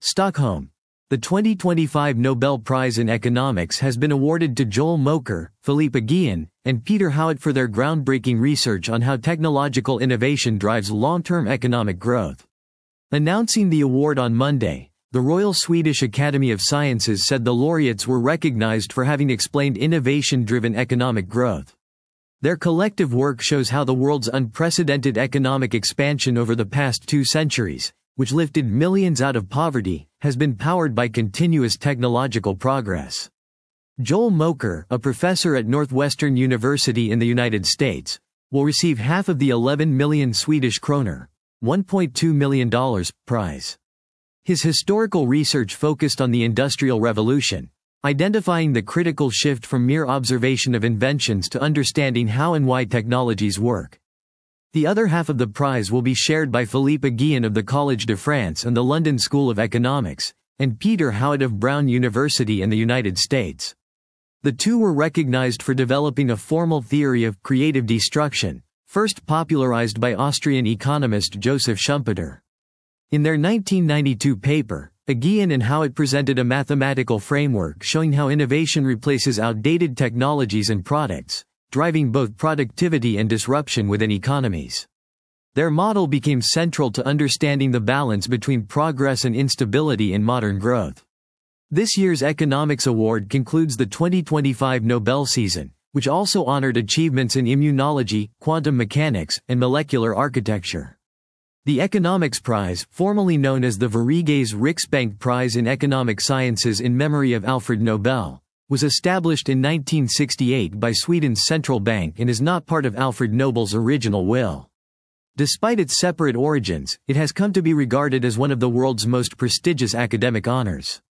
Stockholm. The 2025 Nobel Prize in Economics has been awarded to Joel Mokyr, Philippe Aghion, and Peter Howitt for their groundbreaking research on how technological innovation drives long-term economic growth. Announcing the award on Monday, the Royal Swedish Academy of Sciences said the laureates were recognized for having explained innovation-driven economic growth. Their collective work shows how the world's unprecedented economic expansion over the past 2 centuries, which lifted millions out of poverty, has been powered by continuous technological progress. Joel Mokyr, a professor at Northwestern University in the United States, will receive half of the 11 million Swedish kroner, $1.2 million, prize. His historical research focused on the Industrial Revolution, identifying the critical shift from mere observation of inventions to understanding how and why technologies work. The other half of the prize will be shared by Philippe Aghion of the Collège de France and the London School of Economics, and Peter Howitt of Brown University in the United States. The two were recognized for developing a formal theory of creative destruction, first popularized by Austrian economist Joseph Schumpeter. In their 1992 paper, Aghion and Howitt presented a mathematical framework showing how innovation replaces outdated technologies and products, driving both productivity and disruption within economies. Their model became central to understanding the balance between progress and instability in modern growth. This year's Economics Award concludes the 2025 Nobel season, which also honored achievements in immunology, quantum mechanics, and molecular architecture. The Economics Prize, formerly known as the Sveriges Riksbank Prize in Economic Sciences in memory of Alfred Nobel, was established in 1968 by Sweden's central bank and is not part of Alfred Nobel's original will. Despite its separate origins, it has come to be regarded as one of the world's most prestigious academic honors.